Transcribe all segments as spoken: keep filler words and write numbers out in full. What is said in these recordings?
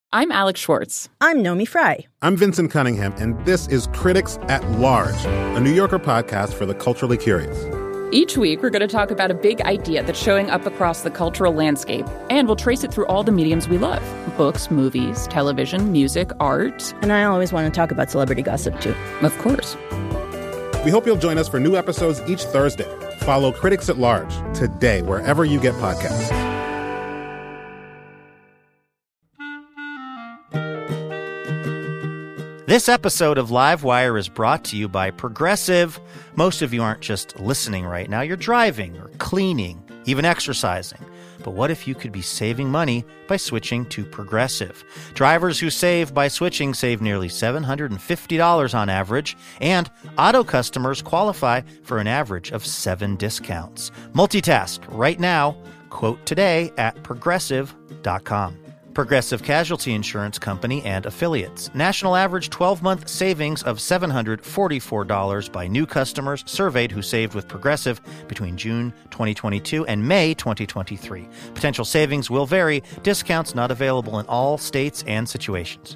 I'm Alex Schwartz. I'm Nomi Fry. I'm Vincent Cunningham, and this is Critics at Large, a New Yorker podcast for the culturally curious. Each week, we're going to talk about a big idea that's showing up across the cultural landscape, and we'll trace it through all the mediums we love. Books, movies, television, music, art. And I always want to talk about celebrity gossip, too. Of course. We hope you'll join us for new episodes each Thursday. Follow Critics at Large today, wherever you get podcasts. This episode of Livewire is brought to you by Progressive. Most of you aren't just listening right now. You're driving or cleaning, even exercising. But what if you could be saving money by switching to Progressive? Drivers who save by switching save nearly seven hundred fifty dollars on average, and auto customers qualify for an average of seven discounts. Multitask right now. Quote today at progressive dot com. Progressive Casualty Insurance Company and Affiliates. National average twelve-month savings of seven hundred forty-four dollars by new customers surveyed who saved with Progressive between June twenty twenty-two and May twenty twenty-three. Potential savings will vary. Discounts not available in all states and situations.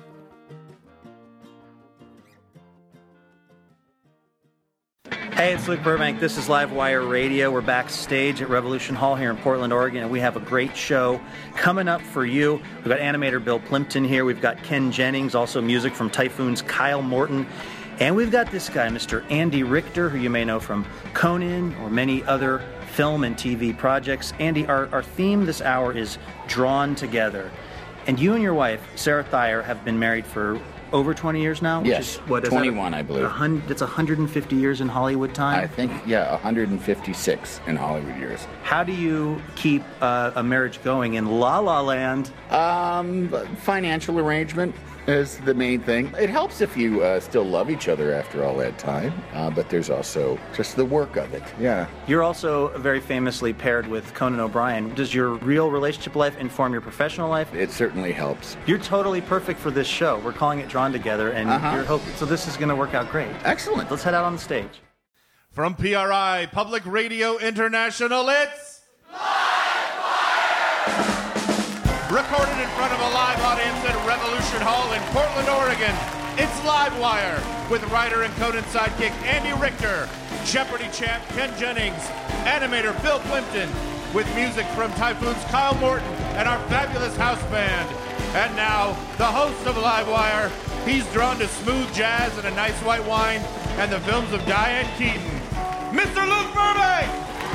Hey, it's Luke Burbank. This is Livewire Radio. We're backstage at Revolution Hall here in Portland, Oregon, and we have a great show coming up for you. We've got animator Bill Plympton here. We've got Ken Jennings, also music from Typhoon's Kyle Morton. And we've got this guy, Mister Andy Richter, who you may know from Conan or many other film and T V projects. Andy, our, our theme this hour is Drawn Together. And you and your wife, Sarah Thayer, have been married for over twenty years now? Which yes, is, what, is twenty-one, I believe. It's one hundred fifty years in Hollywood time? I think, yeah, one hundred fifty-six in Hollywood years. How do you keep uh, a marriage going in La La Land? Um, financial arrangement is the main thing. It helps if you uh, still love each other after all that time, uh, but there's also just the work of it, yeah. You're also very famously paired with Conan O'Brien. Does your real relationship life inform your professional life? It certainly helps. You're totally perfect for this show. We're calling it Drawn Together, and uh-huh. you're hoping, so this is going to work out great. Excellent. Let's head out on the stage. From P R I, Public Radio International, it's Livewire! Recorded in front of a live audience at Revolution Hall in Portland, Oregon, it's Livewire with writer and Conan sidekick Andy Richter, Jeopardy champ Ken Jennings, animator Bill Plympton, with music from Typhoon's Kyle Morton and our fabulous house band. And now, the host of Livewire. He's drawn to smooth jazz and a nice white wine and the films of Diane Keaton, Mister Luke Burbank!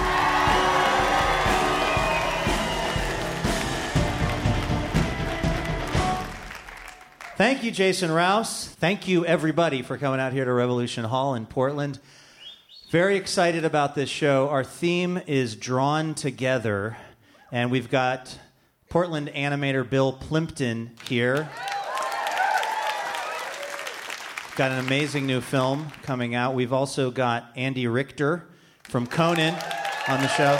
Thank you, Jason Rouse. Thank you, everybody, for coming out here to Revolution Hall in Portland. Very excited about this show. Our theme is Drawn Together, and we've got Portland animator Bill Plympton here. Got an amazing new film coming out. We've also got Andy Richter from Conan on the show.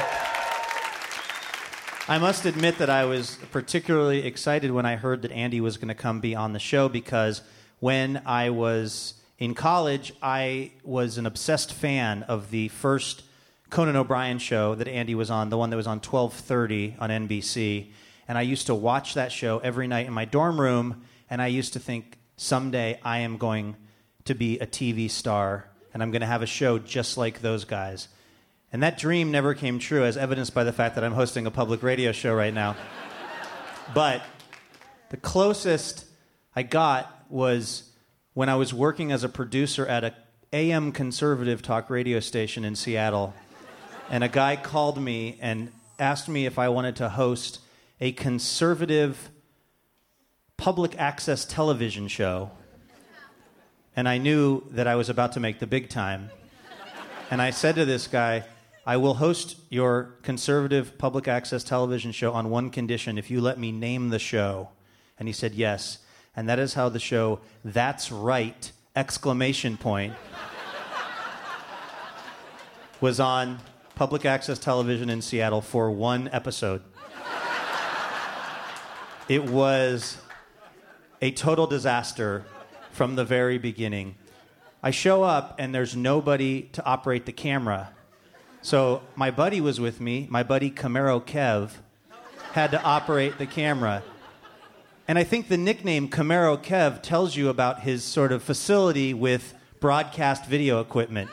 I must admit that I was particularly excited when I heard that Andy was going to come be on the show, because when I was in college, I was an obsessed fan of the first Conan O'Brien show that Andy was on, the one that was on twelve thirty on N B C. And I used to watch that show every night in my dorm room, and I used to think, someday I am going to be a T V star, and I'm going to have a show just like those guys. And that dream never came true, as evidenced by the fact that I'm hosting a public radio show right now. But the closest I got was when I was working as a producer at a A M conservative talk radio station in Seattle, and a guy called me and asked me if I wanted to host a conservative public access television show. And I knew that I was about to make the big time. And I said to this guy, I will host your conservative public access television show on one condition: if you let me name the show. And he said yes. And that is how the show That's Right! Exclamation point was on public access television in Seattle for one episode. It was a total disaster from the very beginning. I show up and there's nobody to operate the camera. So my buddy was with me. My buddy Camaro Kev had to operate the camera. And I think the nickname Camaro Kev tells you about his sort of facility with broadcast video equipment.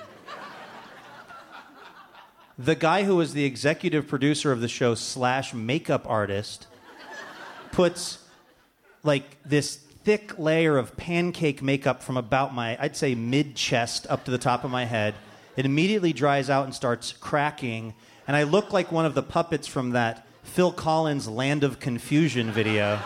The guy who was the executive producer of the show slash makeup artist puts like this thick layer of pancake makeup from about my, I'd say mid-chest up to the top of my head. It immediately dries out and starts cracking. And I look like one of the puppets from that Phil Collins Land of Confusion video.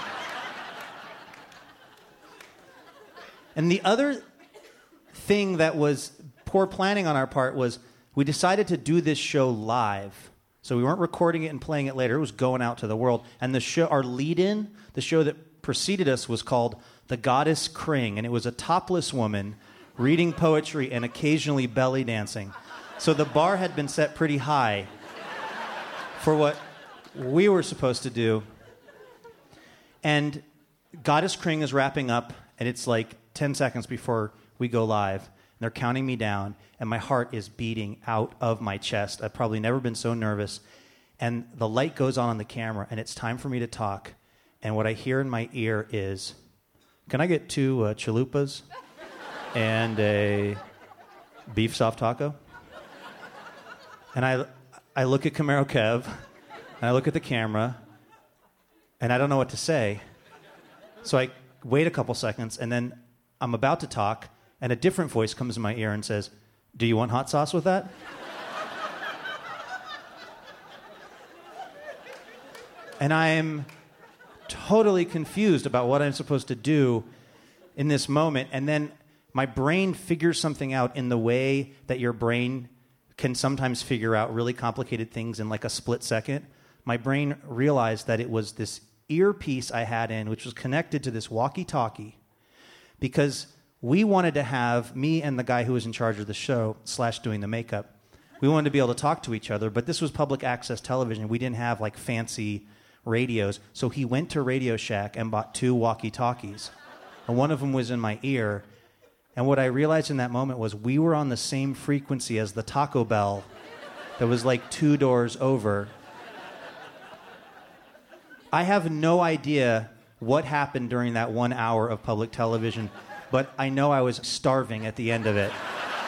And the other thing that was poor planning on our part was we decided to do this show live. So we weren't recording it and playing it later. It was going out to the world. And the show, our lead-in, the show that preceded us was called The Goddess Kring. And it was a topless woman reading poetry and occasionally belly dancing. So the bar had been set pretty high for what we were supposed to do. And Goddess Kring is wrapping up, and it's like ten seconds before we go live. And they're counting me down, and my heart is beating out of my chest. I've probably never been so nervous. And the light goes on on the camera, and it's time for me to talk. And what I hear in my ear is, can I get two uh, chalupas and a beef soft taco? And I, I look at Camaro Kev, and I look at the camera, and I don't know what to say. So I wait a couple seconds, and then I'm about to talk, and a different voice comes in my ear and says, do you want hot sauce with that? And I'm totally confused about what I'm supposed to do in this moment. And then my brain figures something out in the way that your brain can sometimes figure out really complicated things in like a split second. My brain realized that it was this earpiece I had in, which was connected to this walkie-talkie, because we wanted to have, me and the guy who was in charge of the show, slash doing the makeup, we wanted to be able to talk to each other, but this was public access television. We didn't have like fancy radios. So he went to Radio Shack and bought two walkie-talkies. And one of them was in my ear. And what I realized in that moment was we were on the same frequency as the Taco Bell that was like two doors over. I have no idea what happened during that one hour of public television, but I know I was starving at the end of it.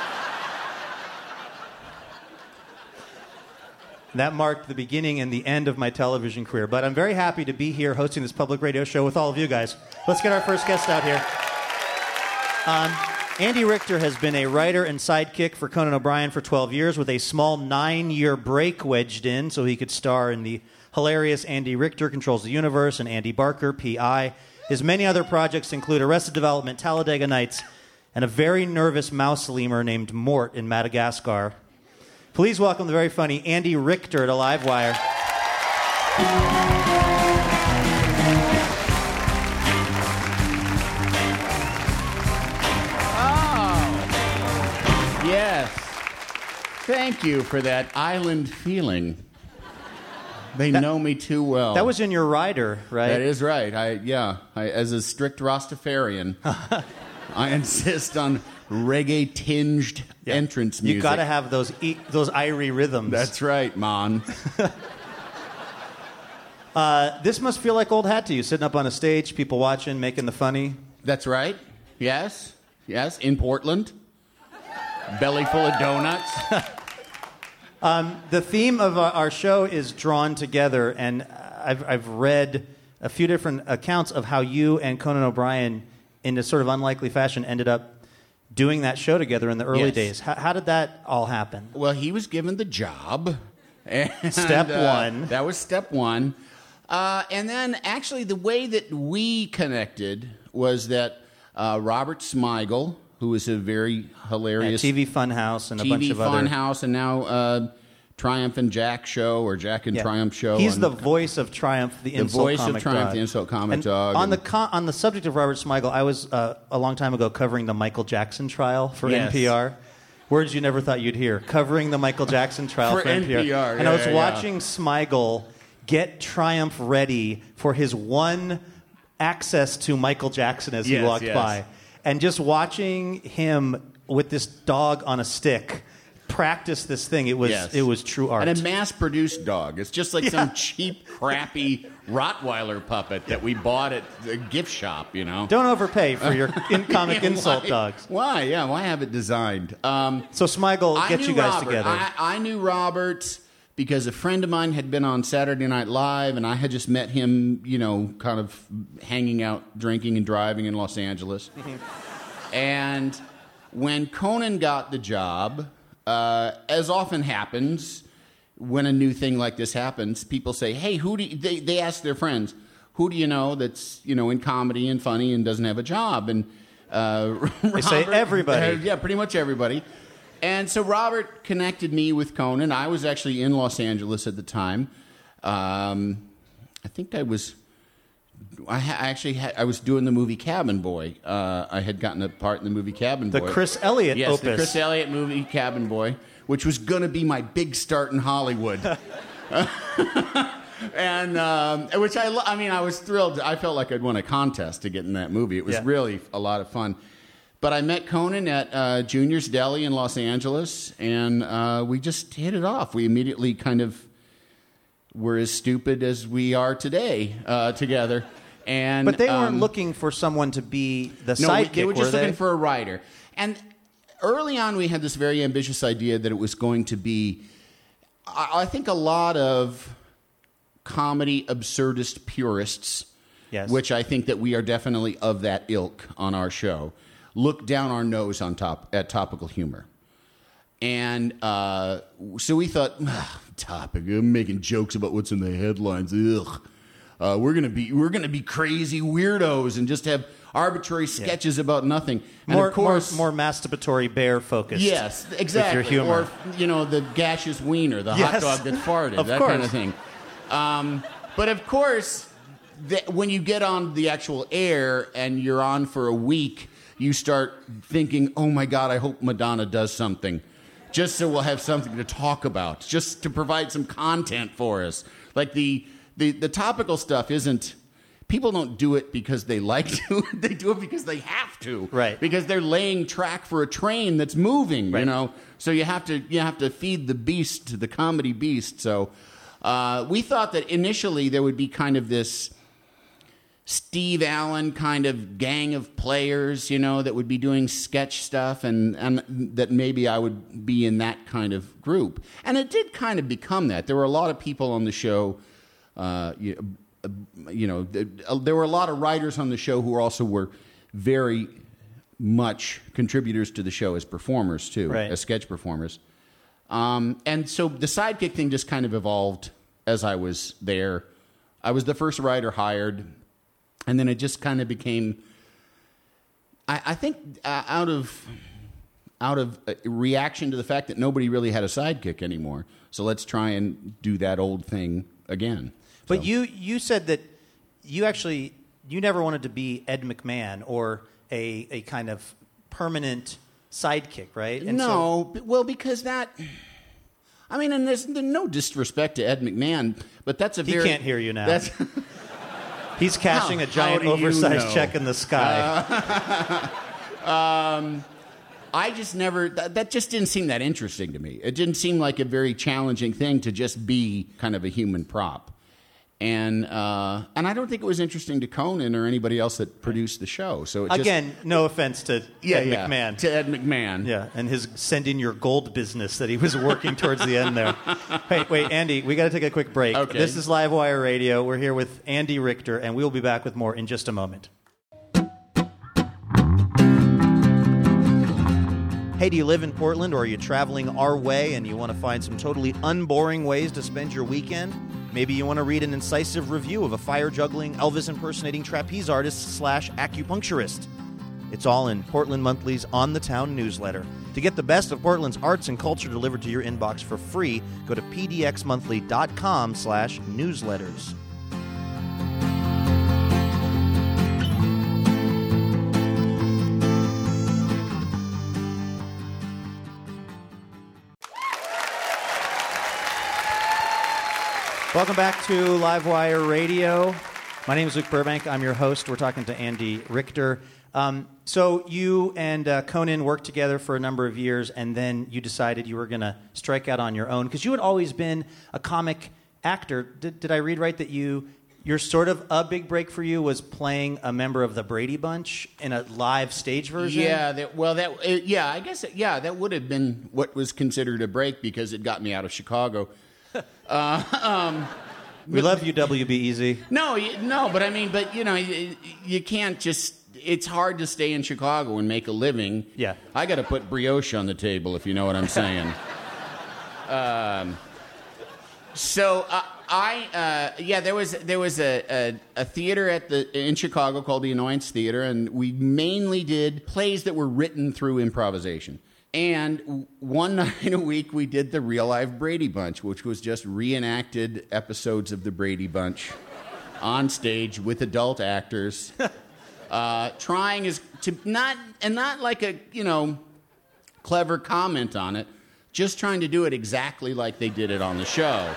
That marked the beginning and the end of my television career. But I'm very happy to be here hosting this public radio show with all of you guys. Let's get our first guest out here. Um, Andy Richter has been a writer and sidekick for Conan O'Brien for twelve years, with a small nine-year break wedged in so he could star in the hilarious Andy Richter Controls the Universe and Andy Barker, P I. His many other projects include Arrested Development, Talladega Nights, and a very nervous mouse lemur named Mort in Madagascar. Please welcome the very funny Andy Richter to Livewire. Oh, yes. Thank you for that island feeling. They that, know me too well. That was in your rider, right? That is right. I yeah. I, as a strict Rastafarian, I insist on reggae-tinged yeah. entrance music. You got to have those e- those Irie rhythms. That's right, man. uh, this must feel like old hat to you, sitting up on a stage, people watching, making the funny. That's right. Yes. Yes. In Portland. Belly full of donuts. Um, the theme of our show is drawn together, and I've, I've read a few different accounts of how you and Conan O'Brien, in a sort of unlikely fashion, ended up doing that show together in the early yes. days. How, how did that all happen? Well, he was given the job. And, step uh, one. That was step one. Uh, and then, actually, the way that we connected was that uh, Robert Smigel, who is a very hilarious... Yeah, T V Funhouse and a T V bunch of other... T V Funhouse and now uh, Triumph and Jack show, or Jack and yeah. Triumph show. He's on, the voice of Triumph, the, the insult voice comic of Triumph, dog. the insult comic and dog. On and the con- on the subject of Robert Smigel, I was uh, a long time ago covering the Michael Jackson trial for yes. N P R. Words you never thought you'd hear. Covering the Michael Jackson trial for, for N P R. N P R. And yeah, I was yeah, watching yeah. Smigel get Triumph ready for his one access to Michael Jackson as yes, he walked yes. by. And just watching him with this dog on a stick practice this thing, it was yes. it was true art. And a mass-produced dog. It's just like yeah. some cheap, crappy Rottweiler puppet that we bought at the gift shop, you know. Don't overpay for your in comic Yeah, insult why, dogs. Why? Yeah, why have it designed? Um, so Smigel, I get knew you guys Robert. together. I, I knew Robert because a friend of mine had been on Saturday Night Live, and I had just met him, you know, kind of hanging out, drinking and driving in Los Angeles. And when Conan got the job, uh, as often happens when a new thing like this happens, people say, hey, who do you, they, they ask their friends, who do you know that's, you know, in comedy and funny and doesn't have a job? And uh, they Robert, say everybody. Uh, yeah, pretty much everybody. And so Robert connected me with Conan. I was actually in Los Angeles at the time. Um, I think I was... I ha- actually had, I was doing the movie Cabin Boy. Uh, I had gotten a part in the movie Cabin The Boy. Chris Elliott yes, opus. the Chris Elliott movie Cabin Boy, which was going to be my big start in Hollywood. and um, which I, lo- I mean, I was thrilled. I felt like I'd won a contest to get in that movie. It was Yeah. really a lot of fun. But I met Conan at uh, Junior's Deli in Los Angeles, and uh, we just hit it off. We immediately kind of were as stupid as we are today uh, together. And But they weren't um, looking for someone to be the no, sidekick, they were just they? looking for a writer. And early on, we had this very ambitious idea that it was going to be, I, I think, a lot of comedy absurdist purists, Yes. which I think that we are definitely of that ilk on our show, look down our nose on top at topical humor. And uh, so we thought, ah, topic, I'm making jokes about what's in the headlines. Ugh. Uh, we're gonna be we're gonna be crazy weirdos and just have arbitrary sketches yeah. about nothing. And more, of course, more, more masturbatory bear focused. Yes, exactly. With your humor. Or you know, the gaseous wiener, the yes. hot dog that farted, of that course. kind of thing. Um, but of course, the, when you get on the actual air and you're on for a week, you start thinking, "Oh my God, I hope Madonna does something." Just so we'll have something to talk about, just to provide some content for us. Like the the, the topical stuff isn't, people don't do it because they like to, they do it because they have to. Right. Because they're laying track for a train that's moving, right. you know. So you have to you have to feed the beast, the comedy beast. So uh, we thought that initially there would be kind of this Steve Allen kind of gang of players, you know, that would be doing sketch stuff, and, and that maybe I would be in that kind of group. And it did kind of become that. There were a lot of people on the show, uh, you, uh, you know, there were a lot of writers on the show who also were very much contributors to the show as performers, too, right. as sketch performers. Um, and so the sidekick thing just kind of evolved as I was there. I was the first writer hired. And then it just kind of became, I, I think, uh, out of out of a reaction to the fact that nobody really had a sidekick anymore. So let's try and do that old thing again. But so. you you said that you actually you never wanted to be Ed McMahon or a a kind of permanent sidekick, right? And no, so, well, because that. I mean, and there's, there's no disrespect to Ed McMahon, but that's a he very. He can't hear you now. That's. He's cashing How- a giant how do you oversized know? check in the sky. Uh, um, I just never, that, that just didn't seem that interesting to me. It didn't seem like a very challenging thing to just be kind of a human prop. And uh, and I don't think it was interesting to Conan or anybody else that produced the show. So it just, Again, no offense to yeah, Ed yeah, McMahon. to Ed McMahon. Yeah, and his send in your gold business that he was working towards the end there. Hey, wait, Andy, we got to take a quick break. Okay. This is Livewire Radio. We're here with Andy Richter, and we'll be back with more in just a moment. Hey, do you live in Portland, or are you traveling our way and you want to find some totally unboring ways to spend your weekend? Maybe you want to read an incisive review of a fire-juggling, Elvis-impersonating trapeze artist slash acupuncturist. It's all in Portland Monthly's On the Town newsletter. To get the best of Portland's arts and culture delivered to your inbox for free, go to pdxmonthly.com slash newsletters. Welcome back to Livewire Radio. My name is Luke Burbank. I'm your host. We're talking to Andy Richter. Um, so you and uh, Conan worked together for a number of years, and then you decided you were going to strike out on your own, because you had always been a comic actor. Did, did I read right that you your sort of a big break for you was playing a member of the Brady Bunch in a live stage version? Yeah, that, well, that uh, yeah, I guess, yeah, that would have been what was considered a break because it got me out of Chicago. uh, um, we love you, W B E Z. No, you, no, but I mean, but, you know, you, you can't just, it's hard to stay in Chicago and make a living. Yeah. I got to put brioche on the table, if you know what I'm saying. um, so, uh, I uh, yeah, there was there was a, a, a theater at the in Chicago called the Annoyance Theater, and we mainly did plays that were written through improvisation. And one night a week we did the Real Life Brady Bunch, which was just reenacted episodes of the Brady Bunch on stage with adult actors, uh, trying as to not and not like a you know clever comment on it, just trying to do it exactly like they did it on the show.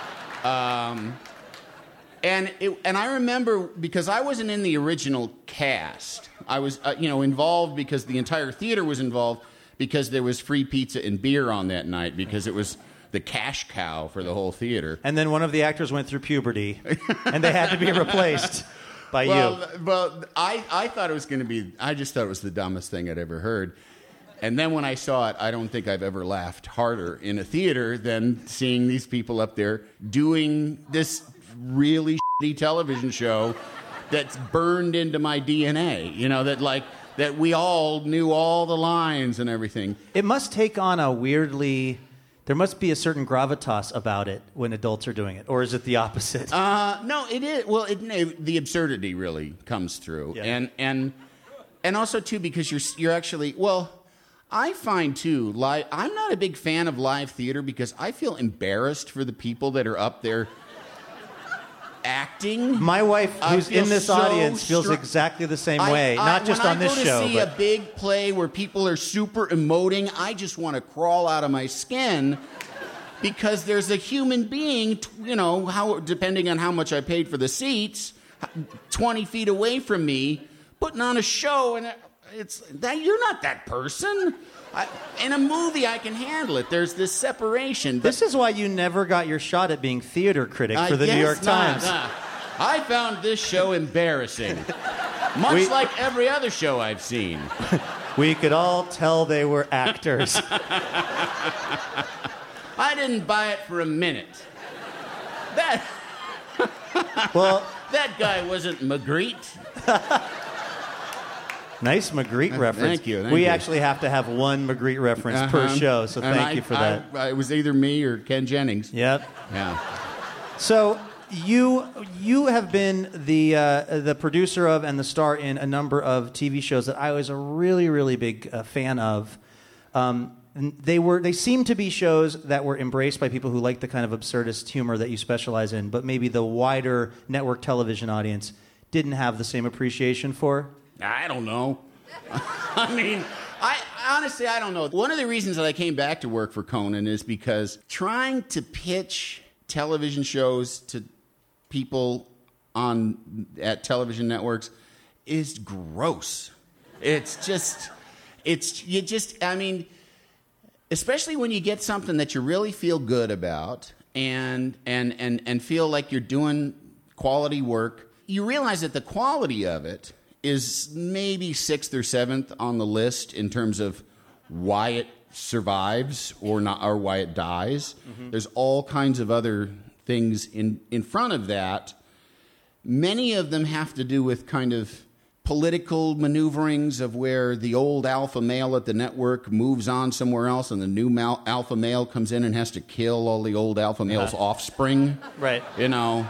Um, and it, and I remember because I wasn't in the original cast. I was uh, you know involved because the entire theater was involved because there was free pizza and beer on that night because it was the cash cow for the whole theater. And then one of the actors went through puberty, and they had to be replaced by well, you. Well, I I thought it was going to be. I just thought it was the dumbest thing I'd ever heard. And then when I saw it, I don't think I've ever laughed harder in a theater than seeing these people up there doing this really shitty television show that's burned into my D N A. You know, that like that we all knew all the lines and everything. It must take on a weirdly... There must be a certain gravitas about it when adults are doing it, or is it the opposite? Uh, no, it is. Well, it, it, the absurdity really comes through. Yeah. And and and also, too, because you're you're actually... Well... I find, too, live, I'm not a big fan of live theater because I feel embarrassed for the people that are up there acting. My wife, who's in this so audience, feels str- exactly the same I, way. I, Not just on this show. When I go to see but... a big play where people are super emoting, I just want to crawl out of my skin because there's a human being, you know, how depending on how much I paid for the seats, twenty feet away from me, putting on a show and... It's that you're not that person. I, in a movie, I can handle it. There's this separation. But this is why you never got your shot at being theater critic for the New York not, Times. Nah. I found this show embarrassing, much we, like every other show I've seen. We could all tell they were actors. I didn't buy it for a minute. That well, that guy wasn't Magritte. Nice Magritte reference. Thank you. Thank we you. actually have to have one Magritte reference uh-huh. per show, so and thank I, you for I, that. I, it was either me or Ken Jennings. Yep. Yeah. So you you have been the uh, the producer of and the star in a number of T V shows that I was a really really big uh, fan of. Um, they were they seem to be shows that were embraced by people who like the kind of absurdist humor that you specialize in, but maybe the wider network television audience didn't have the same appreciation for. I don't know. I mean, I honestly, I don't know. One of the reasons that I came back to work for Conan is because trying to pitch television shows to people on at television networks is gross. It's just, it's, you just, I mean, especially when you get something that you really feel good about and, and, and, and feel like you're doing quality work, you realize that the quality of it is maybe sixth or seventh on the list in terms of why it survives or not, or why it dies. Mm-hmm. There's all kinds of other things in, in front of that. Many of them have to do with kind of political maneuverings of where the old alpha male at the network moves on somewhere else and the new mal- alpha male comes in and has to kill all the old alpha male's uh-huh. offspring. Right. You know...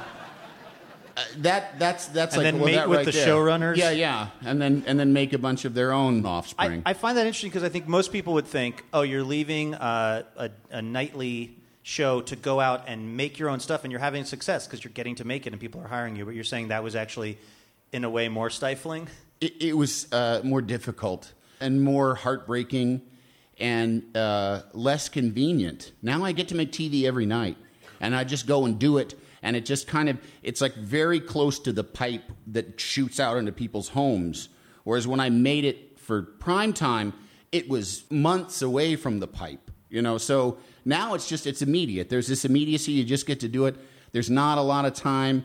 Uh, that that's that's and like then well, mate that with right the there. showrunners. Yeah, yeah, and then and then make a bunch of their own offspring. I, I find that interesting because I think most people would think, oh, you're leaving uh, a, a nightly show to go out and make your own stuff, and you're having success because you're getting to make it and people are hiring you. But you're saying that was actually, in a way, more stifling. It, it was uh, more difficult and more heartbreaking and uh, less convenient. Now I get to make T V every night, and I just go and do it. And it just kind of, it's like very close to the pipe that shoots out into people's homes. Whereas when I made it for prime time, it was months away from the pipe, you know. So now it's just, it's immediate. There's this immediacy. You just get to do it. There's not a lot of time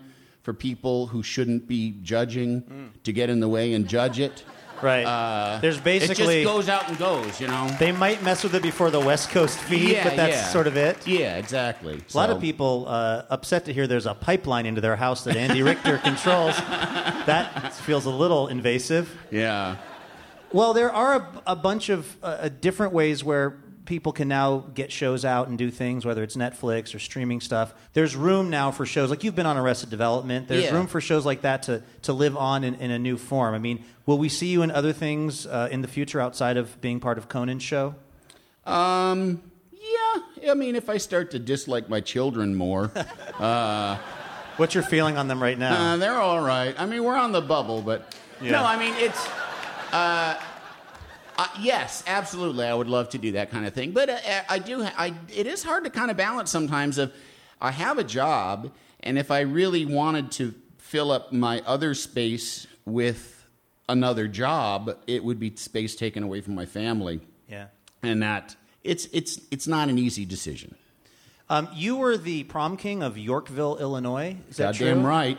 for people who shouldn't be judging mm. to get in the way and judge it. Right. Uh, There's basically... It just goes out and goes, you know? They might mess with it before the West Coast feed, yeah, but that's yeah. sort of it. Yeah, exactly. A so. lot of people uh, upset to hear there's a pipeline into their house that Andy Richter controls. That feels a little invasive. Yeah. Well, there are a, a bunch of uh, different ways where people can now get shows out and do things, whether it's Netflix or streaming stuff. There's room now for shows, like you've been on Arrested Development. There's yeah. room for shows like that to, to live on in, in a new form. I mean, will we see you in other things uh, in the future outside of being part of Conan's show? Um, yeah. I mean, if I start to dislike my children more. uh, What's your feeling on them right now? Uh, they're all right. I mean, we're on the bubble, but... Yeah. No, I mean, it's... Uh, Uh, yes, absolutely. I would love to do that kind of thing, but uh, I do. I it is hard to kind of balance sometimes. Of I have a job, and if I really wanted to fill up my other space with another job, it would be space taken away from my family. Yeah, and that it's it's it's not an easy decision. Um, you were the prom king of Yorkville, Illinois. Is that Goddamn true? right.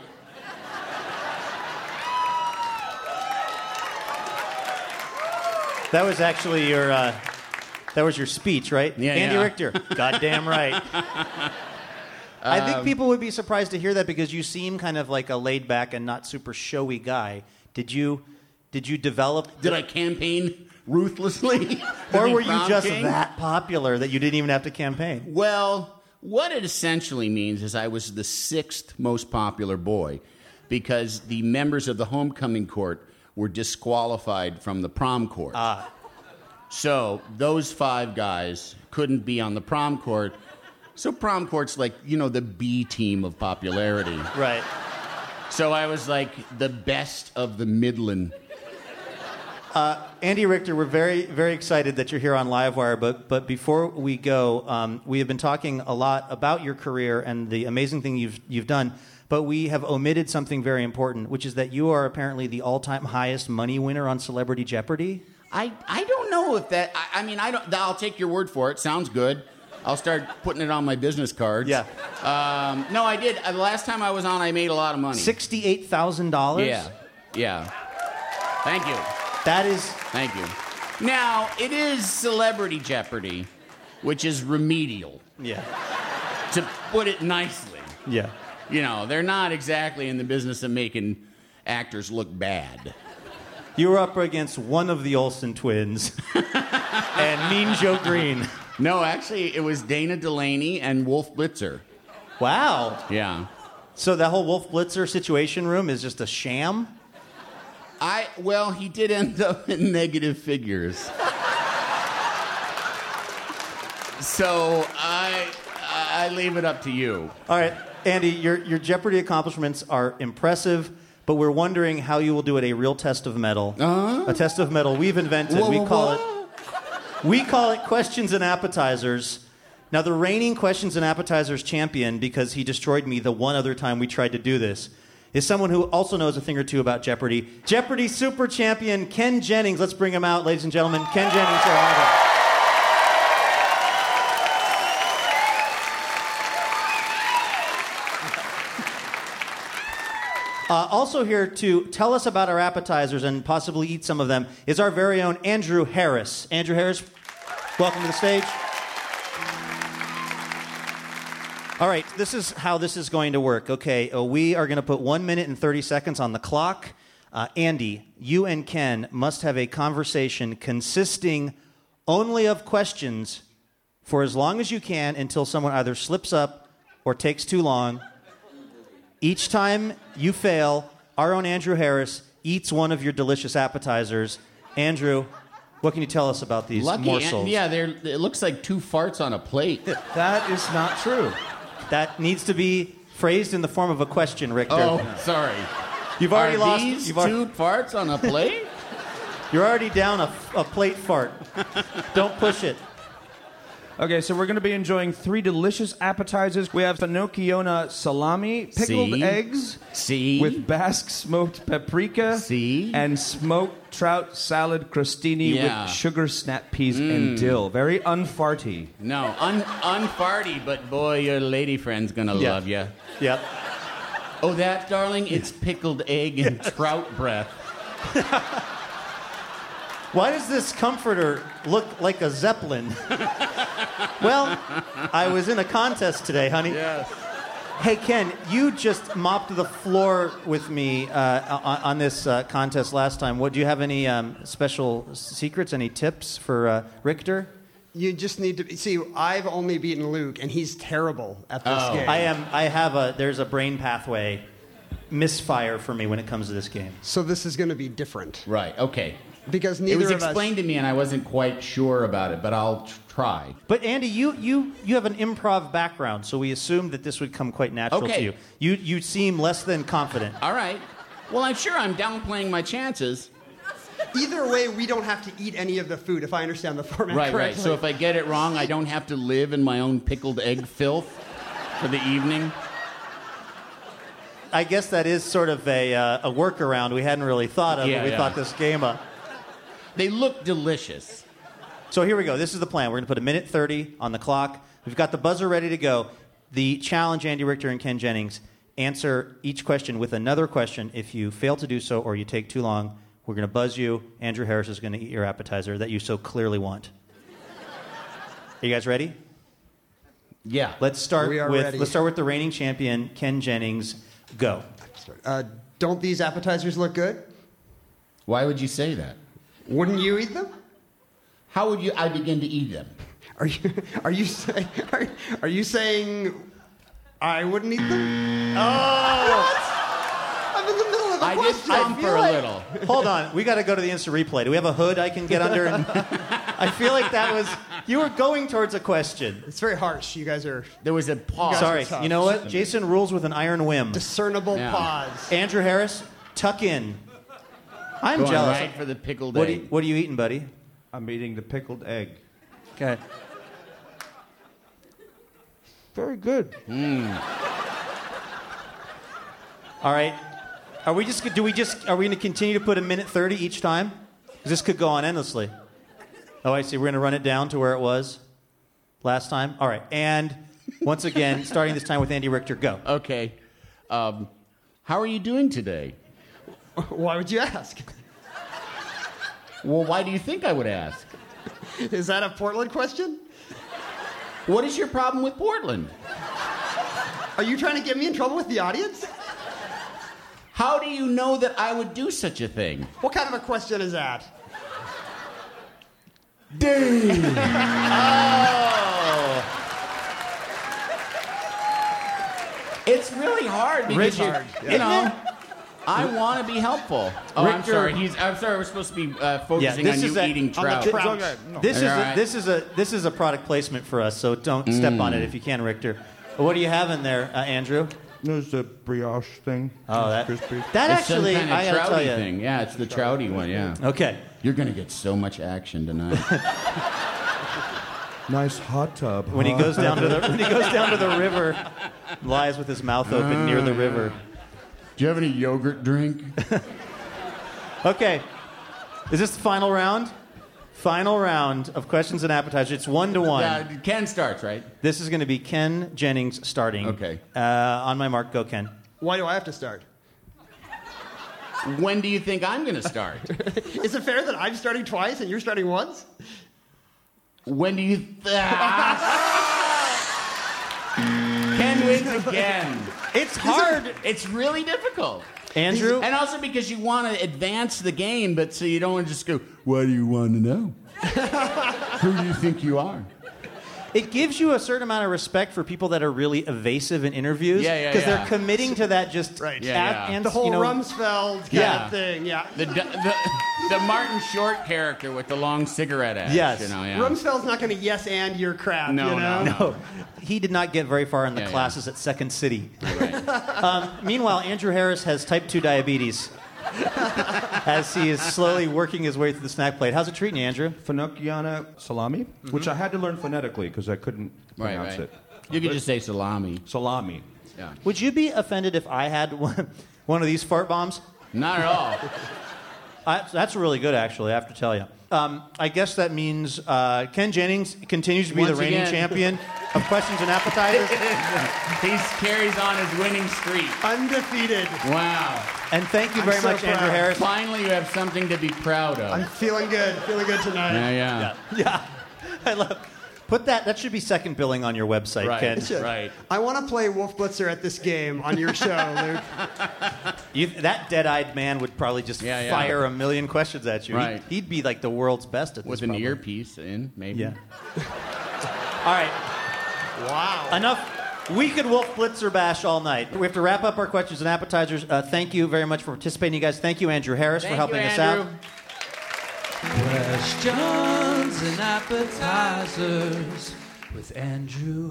That was actually your uh, that was your speech, right? Yeah, Andy yeah. Richter. Goddamn right. I think Um, people would be surprised to hear that because you seem kind of like a laid back and not super showy guy. Did you did you develop Did I campaign ruthlessly? to or be were you prom just king? that popular that you didn't even have to campaign? Well, what it essentially means is I was the sixth most popular boy because the members of the homecoming court were disqualified from the prom court. Ah. So those five guys couldn't be on the prom court. So prom court's like, you know, the B team of popularity. Right. So I was like the best of the Midland. Uh, Andy Richter, we're very, very excited that you're here on Livewire, but but before we go, um, we have been talking a lot about your career and the amazing thing you've you've done, but we have omitted something very important, which is that you are apparently the all-time highest money winner on Celebrity Jeopardy. I, I don't know if that, I, I mean, I don't, I'll take your word for it. Sounds good. I'll start putting it on my business cards. Yeah. Um, no, I did. The last time I was on, I made a lot of money. sixty-eight thousand dollars? Yeah. Yeah. Thank you. That is... Thank you. Now, it is Celebrity Jeopardy, which is remedial, Yeah. to put it nicely. Yeah. You know, they're not exactly in the business of making actors look bad. You were up against one of the Olsen twins and Mean Joe Green. No, actually, it was Dana Delaney and Wolf Blitzer. Wow. Yeah. So that whole Wolf Blitzer situation room is just a sham? I well, he did end up in negative figures. So I I leave it up to you. All right, Andy, your your Jeopardy accomplishments are impressive, but we're wondering how you will do at a real test of metal. Uh-huh. A test of metal we've invented. Whoa, we whoa, call whoa. it we call it questions and appetizers. Now, the reigning questions and appetizers champion, because he destroyed me the one other time we tried to do this, is someone who also knows a thing or two about Jeopardy. Jeopardy super champion Ken Jennings. Let's bring him out, ladies and gentlemen. Ken Jennings. Say hi. Uh, also here to tell us about our appetizers and possibly eat some of them is our very own Andrew Harris. Andrew Harris, welcome to the stage. All right, this is how this is going to work. Okay, uh, we are going to put one minute and thirty seconds on the clock. Uh, Andy, you and Ken must have a conversation consisting only of questions for as long as you can until someone either slips up or takes too long. Each time you fail, our own Andrew Harris eats one of your delicious appetizers. Andrew, what can you tell us about these Lucky, morsels? and, yeah, they're, it looks like two farts on a plate. That is not true. That needs to be phrased in the form of a question, Richter. Oh, sorry. You've already Are lost. these You've two already, farts on a plate? you're already down a, a plate fart. Don't push it. Okay, so we're going to be enjoying three delicious appetizers. We have Finocchiona salami, pickled See? eggs See? with Basque smoked paprika, See? and smoked trout salad crostini Yeah. with sugar snap peas and dill. Very unfarty. No, un, unfarty, but boy, your lady friend's gonna Yeah. love you. Yep. Oh, that, darling? It's pickled egg and trout breath. Why does this comforter look like a Zeppelin? Well, I was in a contest today, honey. Yes. Hey, Ken, you just mopped the floor with me uh, on, on this uh, contest last time. What, do you have any um, special secrets, any tips for uh, Richter? You just need to see. I've only beaten Luke, and he's terrible at this Oh. game. I am. I have a. There's a brain pathway misfire for me when it comes to this game. So this is going to be different Right, okay. because It neither was of us. explained to me, and I wasn't quite sure about it, but I'll tr- try. But Andy, you you you have an improv background, so we assumed that this would come quite natural Okay. to you. You you seem less than confident. All right. Well, I'm sure I'm downplaying my chances. Either way, we don't have to eat any of the food, if I understand the format Right, right. correctly. So if I get it wrong, I don't have to live in my own pickled egg filth for the evening. I guess that is sort of a uh, a workaround we hadn't really thought of Yeah, when we yeah. thought this game up. They look delicious. So here we go. This is the plan. We're going to put a minute thirty on the clock. We've got the buzzer ready to go. The challenge, Andy Richter and Ken Jennings, answer each question with another question. If you fail to do so or you take too long, we're going to buzz you. Andrew Harris is going to eat your appetizer that you so clearly want. Are you guys ready? Yeah. Let's start We are with ready. let's start with the reigning champion, Ken Jennings. Go. Uh, don't these appetizers look good? Why would you say that? Wouldn't you eat them? How would you I begin to eat them? Are you are you saying are, are you saying I wouldn't eat them? Oh! I'm in the middle of a I did question. jump for a like- little. Hold on, we got to go to the instant replay. Do we have a hood I can get under? And I feel like that was you were going towards a question. It's very harsh. You guys are There was a pause. Sorry, tough. you know what? Jason rules with an iron whim. discernible Yeah. pause. Andrew Harris, tuck in. I'm Going jealous. right for the pickled What, are egg. you, what are you eating, buddy? I'm eating the pickled egg. Okay. Very good. All right. Are we just? Do we just? Are we going to continue to put a minute thirty each time? 'Cause this could go on endlessly. Oh, I see. We're going to run it down to where it was last time. All right. And once again, starting this time with Andy Richter. Go. Okay. Um, how are you doing today? Why would you ask? Well, why do you think I would ask? Is that a Portland question? What is your problem with Portland? Are you trying to get me in trouble with the audience? How do you know that I would do such a thing? What kind of a question is that? It's really hard because Richard, you, you know, I want to be helpful. Oh, I'm Richter- sorry. He's. I'm sorry. We're supposed to be uh, focusing this on is you a- eating on the trout. trout. This is All a, right. this is a this is a product placement for us. So don't step on it if you can, Richter. What do you have in there, uh, Andrew? There's the brioche thing. Oh, that crispy. that It's actually, some kind I of gotta tell trouty you. thing. Yeah, it's the trouty one. Yeah. Okay. You're gonna get so much action tonight. Nice hot tub. When he huh? goes down to the when he goes down to the river, lies with his mouth open near the river. Do you have any yogurt drink? Okay. Is this the final round? Final round of questions and appetizers. It's one to one. Yeah, Ken starts, right? This is going to be Ken Jennings starting. Okay. Uh, on my mark, go, Ken. Why do I have to start? When do you think I'm gonna start? Is it fair that I'm starting twice and you're starting once? When do you? Th- Ken wins again. It's hard. It's really difficult. Andrew? And also because you want to advance the game, but so you don't want to just go, what do you want to know? Who do you think you are? It gives you a certain amount of respect for people that are really evasive in interviews. Yeah, yeah, Because yeah. they're committing to that just Right. Yeah, at- yeah. and The whole you know, Rumsfeld kind Yeah. of thing, yeah. The, the, the Martin Short character with the long cigarette ash. Yes. You know, yeah. Rumsfeld's not going to yes and your crap, No, you know? no, No, he did not get very far in the Yeah, yeah. classes at Second City. Right. Um, meanwhile, Andrew Harris has type two diabetes as he is slowly working his way through the snack plate. How's it treating you, Andrew? Finocchiana salami, which I had to learn phonetically because I couldn't Right, pronounce right. it. You could just say salami. Salami. Yeah. Would you be offended if I had one, one of these fart bombs? Not at all. I, that's really good, actually, I have to tell you. Um, I guess that means uh, Ken Jennings continues to be Once the reigning again. champion of questions and appetizers. He carries on his winning streak. Undefeated. Wow. And thank you I'm very so much, Andrew proud. Harris. Finally, you have something to be proud of. I'm feeling good. Feeling good tonight. yeah, yeah. Yeah, I love. Put that. That should be second billing on your website, Right. Ken. It should. Right. I want to play Wolf Blitzer at this game on your show, Luke. You, that dead-eyed man would probably just Yeah, yeah. fire a million questions at you. Right. He'd, he'd be like the world's best at this. With an probably. earpiece in, maybe. Yeah. All right. Wow. Enough. We could Wolf Blitzer bash all night. We have to wrap up our questions and appetizers. Uh, thank you very much for participating, you guys. Thank you, Andrew Harris, Thank for helping you, us Andrew. out. Questions and appetizers with Andrew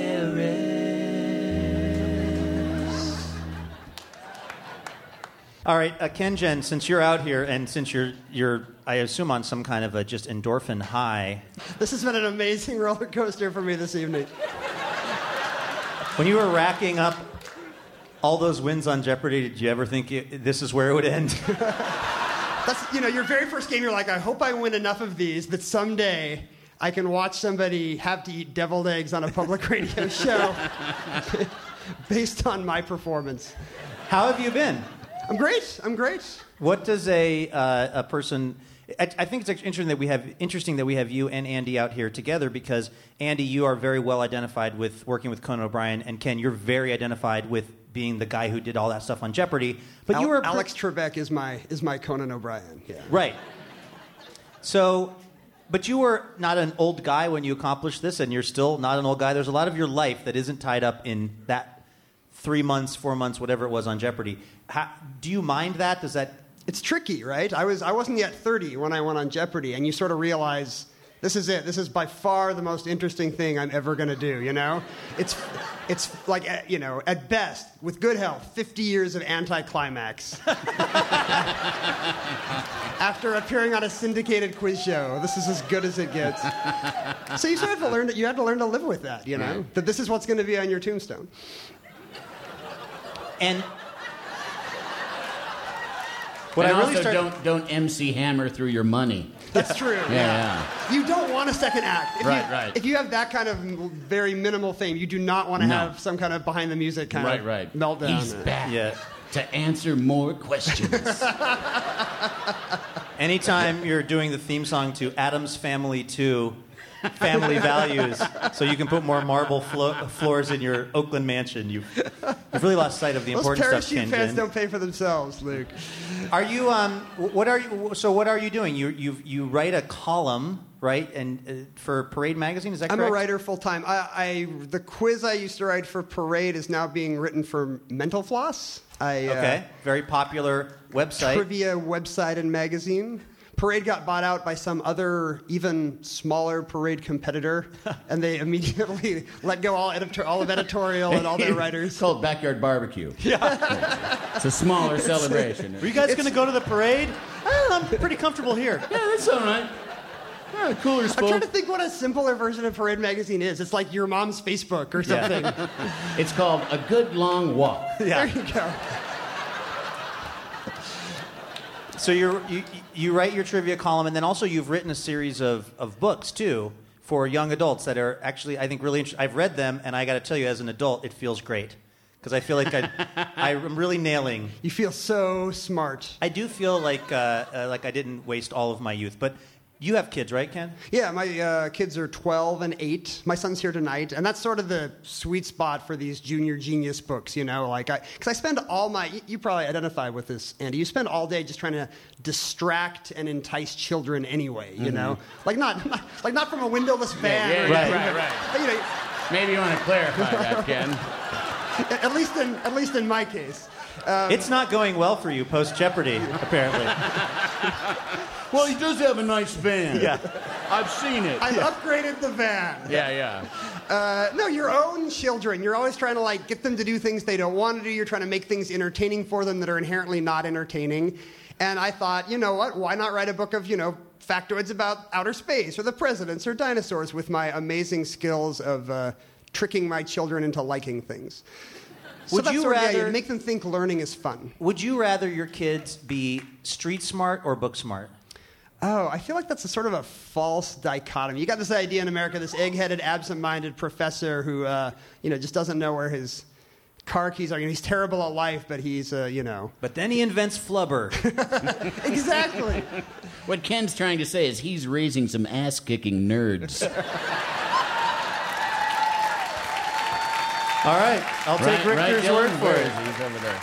Harris. All right, uh, Ken Jen, since you're out here and since you're you're I assume on some kind of a just endorphin high. This has been an amazing roller coaster for me this evening. When you were racking up all those wins on Jeopardy, did you ever think it, this is where it would end? That's, you know, your very first game, you're like, I hope I win enough of these that someday I can watch somebody have to eat deviled eggs on a public radio show based on my performance. How have you been? I'm great. I'm great. What does a uh, a person? I, I think it's actually interesting that we have interesting that we have you and Andy out here together because Andy, you are very well identified with working with Conan O'Brien, and Ken, you're very identified with being the guy who did all that stuff on Jeopardy. But Al- you were pre- Alex Trebek is my is my Conan O'Brien. Yeah. right. So, but you were not an old guy when you accomplished this, and you're still not an old guy. There's a lot of your life that isn't tied up in that three months, four months, whatever it was on Jeopardy. How, do you mind that? Does that? It's tricky, right? I was I wasn't yet thirty when I went on Jeopardy, and you sort of realize this is it. This is by far the most interesting thing I'm ever going to do. You know, it's it's like uh, you know, at best, with good health, fifty years of anticlimax. After appearing on a syndicated quiz show, this is as good as it gets. So you sort of have to learn that you have to learn to live with that. You know, that this is what's going to be on your tombstone. And what and I really also start- don't don't M C Hammer through your money. That's true. Yeah, yeah. You don't want a second act. If Right, you, right. If you have that kind of very minimal fame, you do not want to No. have some kind of behind the music kind Right, of right. meltdown. He's back Yeah. to answer more questions. Anytime you're doing the theme song to Addams Family two, Family Values, so you can put more marble flo- floors in your Oakland mansion, you've, you've really lost sight of the Those important stuff, parachute Ken fans Jin. don't pay for themselves, Luke. Are you? Um, what are you? So what are you doing? You you you write a column, right? And uh, for Parade magazine, is that I'm correct? a writer full time. I, I the quiz I used to write for Parade is now being written for Mental Floss. I, Okay, uh, very popular website. trivia website and magazine. Parade got bought out by some other, even smaller Parade competitor, and they immediately let go all, editor- all of editorial and all their writers. It's called Backyard Barbecue. Yeah. It's a smaller celebration. Are you guys going to go to the parade? Eh, I'm pretty comfortable here. Yeah, that's all right. Yeah, cooler I'm spoke. trying to think what a simpler version of Parade magazine is. It's like your mom's Facebook or something. It's called A Good Long Walk. There you go. So you're, you you write your trivia column, and then also you've written a series of, of books too for young adults that are actually I think really interesting. I've read them, and I got to tell you, as an adult, it feels great because I feel like I I'm really nailing. You feel so smart. I do feel like uh, uh, like I didn't waste all of my youth, but. You have kids, right, Ken? Yeah, my uh, kids are twelve and eight. My son's here tonight, and that's sort of the sweet spot for these junior genius books, you know? Like, I, because I spend all my, you, you probably identify with this, Andy. You spend all day just trying to distract and entice children anyway, you Mm-hmm. know? Like not, not, like not from a windowless van. yeah, or yeah, anything, right, right. but, you know, Maybe you want to clarify that, Ken. at least in, at least in my case. Um, It's not going well for you post Jeopardy, apparently. Well, he does have a nice van. Yeah. I've seen it. I've upgraded the van. Yeah, yeah. Uh, no, your own children. You're always trying to like get them to do things they don't want to do. You're trying to make things entertaining for them that are inherently not entertaining. And I thought, you know what? Why not write a book of, you know, factoids about outer space or the presidents or dinosaurs with my amazing skills of uh, tricking my children into liking things. So Would that's you sort of, yeah, rather you make them think learning is fun. Would you rather your kids be street smart or book smart? Oh, I feel like that's a sort of a false dichotomy. You got this idea in America, this egg-headed, absent-minded professor who, uh, you know, just doesn't know where his car keys are. You know, he's terrible at life, but he's, uh, you know. But then he invents flubber. Exactly. What Ken's trying to say is he's raising some ass-kicking nerds. All right, I'll take Right- right, Richter's Dylan? word for Where it. is he? He's over there.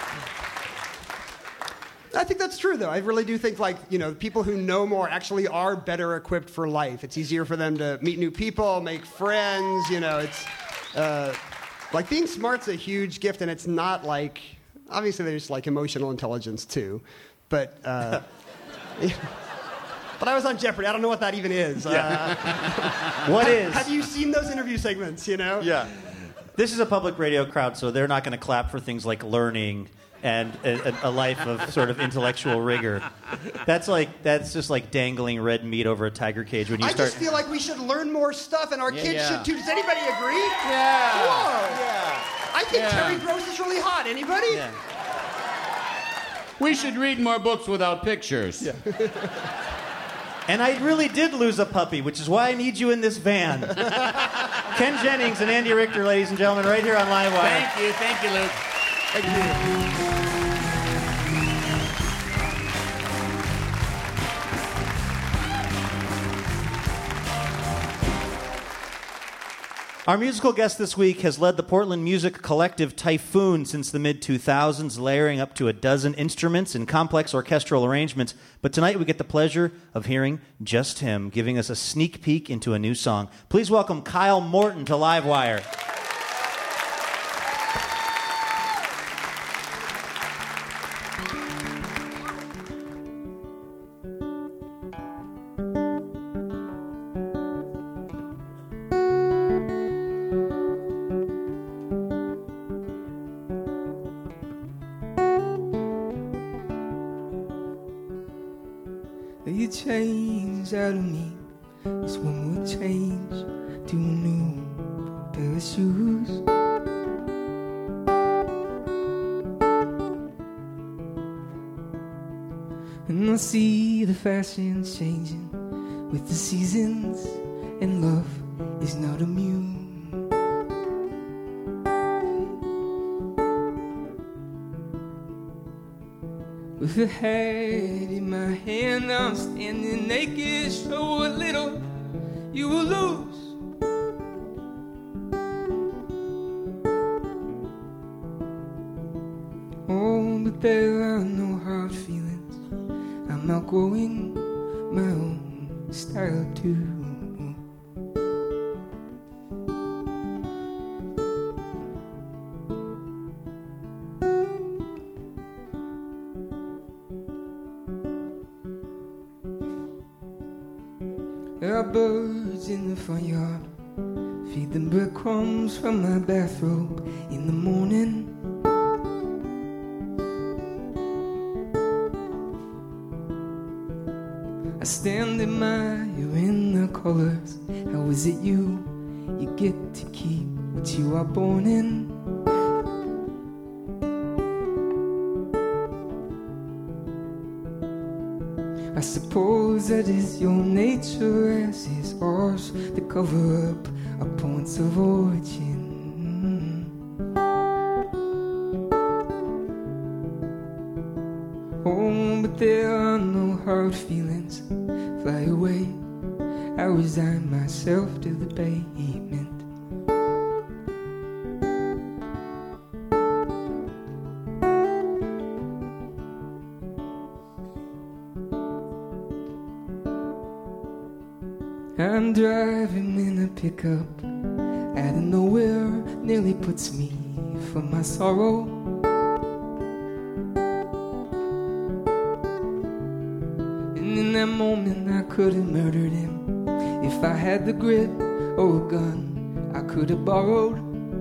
I think that's true, though. I really do think, like, you know, people who know more actually are better equipped for life. It's easier for them to meet new people, make friends, you know, it's, uh, like, being smart's a huge gift, and it's not like, obviously there's, like, emotional intelligence, too, but, uh, but I was on Jeopardy. I don't know what that even is. Yeah. Uh, What have, is? Have you seen those interview segments, you know? Yeah. This is a public radio crowd, so they're not going to clap for things like learning and a, a life of sort of intellectual rigor. That's like that's just like dangling red meat over a tiger cage when you I start. just feel like we should learn more stuff, and our Yeah, kids yeah. should too. Does anybody agree? Yeah. Whoa. Yeah. I think Yeah. Terry Gross is really hot. Anybody? Yeah. We should read more books without pictures. And I really did lose a puppy, which is why I need you in this van. Ken Jennings and Andy Richter, ladies and gentlemen, right here on Live Wire. Thank you, thank you, Luke. Thank you. Our musical guest this week has led the Portland music collective Typhoon since the mid two thousands, layering up to a dozen instruments in complex orchestral arrangements. But tonight we get the pleasure of hearing just him, giving us a sneak peek into a new song. Please welcome Kyle Morton to Livewire. You change out of me. It's one more change to a new pair of shoes. And I see the fashion changing with the seasons, and love is not immune. With a hat in my hand, I'm standing naked. Show a little, you will lose. Oh, but there are no hard feelings. I'm outgrowing my own style too. There are birds in the front yard. Feed them breadcrumbs from my bathrobe in the morning. I stand admiring the colors. How is it you? You get to keep what you are born in. I suppose that is your nature, as is ours, to cover up our points of origin. Oh, but there are no hard feelings. Fly away, I resign myself to the pavement. I'm driving in a pickup out of nowhere, nearly puts me from my sorrow. And in that moment I could have murdered him. If I had the grip or a gun I could have borrowed.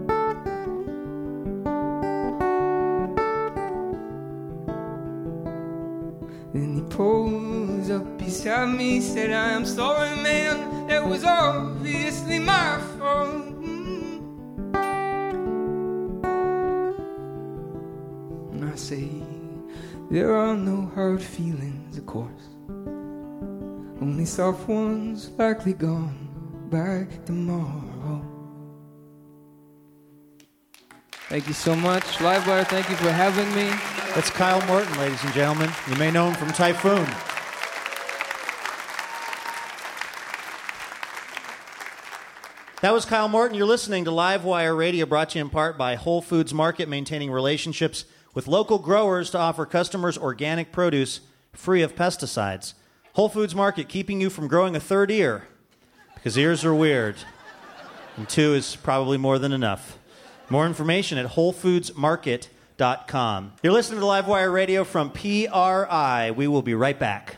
Then he pulls up beside me, said, I am sorry, man, that was obviously my fault. say there are no hard feelings, of course. Only soft ones likely gone by tomorrow. Thank you so much. Livewire, thank you for having me. That's Kyle Morton, ladies and gentlemen. You may know him from Typhoon. That was Kyle Morton. You're listening to Livewire Radio, brought to you in part by Whole Foods Market, maintaining relationships with local growers to offer customers organic produce free of pesticides. Whole Foods Market, keeping you from growing a third ear, because ears are weird, and two is probably more than enough. More information at whole foods market dot com. You're listening to Livewire Radio from P R I. We will be right back.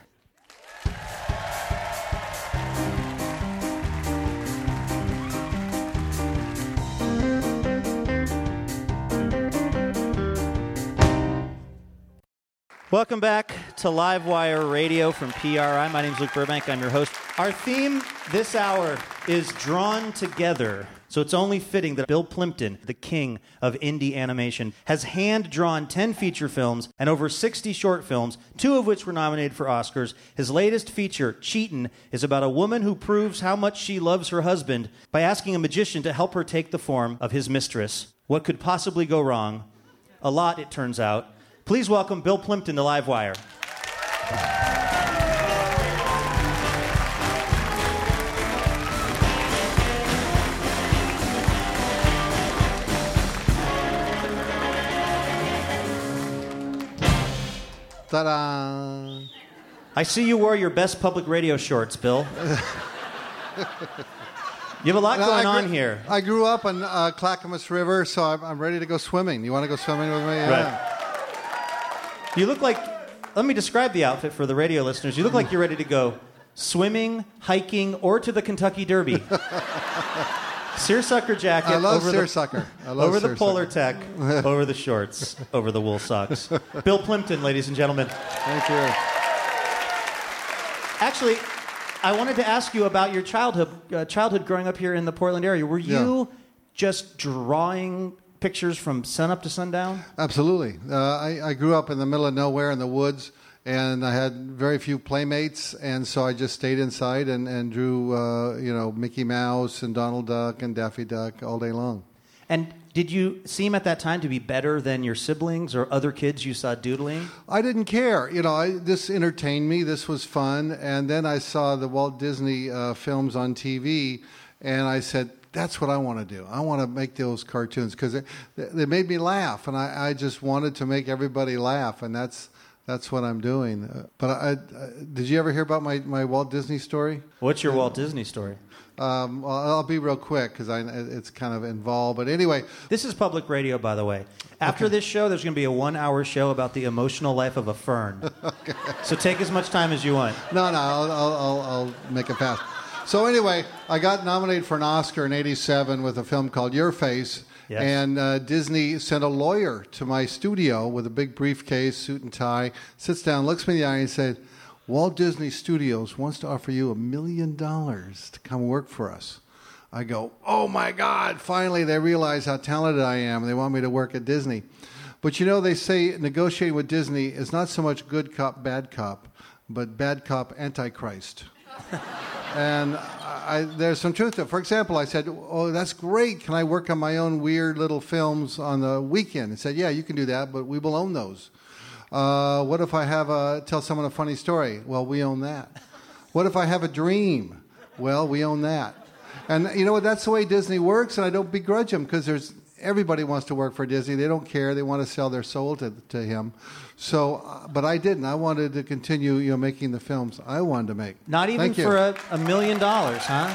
Welcome back to Livewire Radio from P R I. My name is Luke Burbank. I'm your host. Our theme this hour is Drawn Together. So it's only fitting that Bill Plympton, the king of indie animation, has hand-drawn ten feature films and over sixty short films, two of which were nominated for Oscars. His latest feature, Cheatin', is about a woman who proves how much she loves her husband by asking a magician to help her take the form of his mistress. What could possibly go wrong? A lot, it turns out. Please welcome Bill Plympton to Livewire. Ta-da! I see you wore your best public radio shorts, Bill. You have a lot going grew, on here. I grew up on uh, Clackamas River, so I'm, I'm ready to go swimming. You want to go swimming with me? Yeah. Right. You look like, let me describe the outfit for the radio listeners. You look like you're ready to go swimming, hiking, or to the Kentucky Derby. Seersucker jacket. I love over seersucker. The, I love over the seersucker. polar tech, over the shorts, over the wool socks. Bill Plympton, ladies and gentlemen. Thank you. Actually, I wanted to ask you about your childhood, uh, childhood growing up here in the Portland area. Were you yeah. just drawing pictures from sunup to sundown? Absolutely. Uh, I, I grew up in the middle of nowhere in the woods, and I had very few playmates, and so I just stayed inside and, and drew, uh, you know, Mickey Mouse and Donald Duck and Daffy Duck all day long. And did you seem at that time to be better than your siblings or other kids you saw doodling? I didn't care. You know, I, this entertained me. This was fun. And then I saw the Walt Disney uh, films on T V, and I said, that's what I want to do. I want to make those cartoons because they, they made me laugh, and I, I just wanted to make everybody laugh, and that's that's what I'm doing. Uh, but I, I, did you ever hear about my, my Walt Disney story? What's your Walt Disney story? Um, well, I'll be real quick because it's kind of involved. But anyway. This is public radio, by the way. After okay. this show, there's going to be a one-hour show about the emotional life of a fern. Okay. So take as much time as you want. No, no, I'll, I'll, I'll make it fast. So anyway, I got nominated for an Oscar in eighty-seven with a film called Your Face. Yes. And uh, Disney sent a lawyer to my studio with a big briefcase, suit and tie, sits down, looks me in the eye and said, Walt Disney Studios wants to offer you a million dollars to come work for us. I go, oh my God, finally they realize how talented I am and they want me to work at Disney. But you know, they say negotiating with Disney is not so much good cop, bad cop, but bad cop, antichrist. And I, there's some truth to it. For example, I said, oh, that's great. Can I work on my own weird little films on the weekend? He said, yeah, you can do that, but we will own those. Uh, what if I have a, tell someone a funny story? Well, we own that. What if I have a dream? Well, we own that. And you know what? That's the way Disney works, and I don't begrudge them because there's everybody wants to work for Disney. They don't care. They want to sell their soul to, to him. So, uh, but I didn't. I wanted to continue, you know, making the films I wanted to make. Not even Thank for you. a, a million dollars, huh?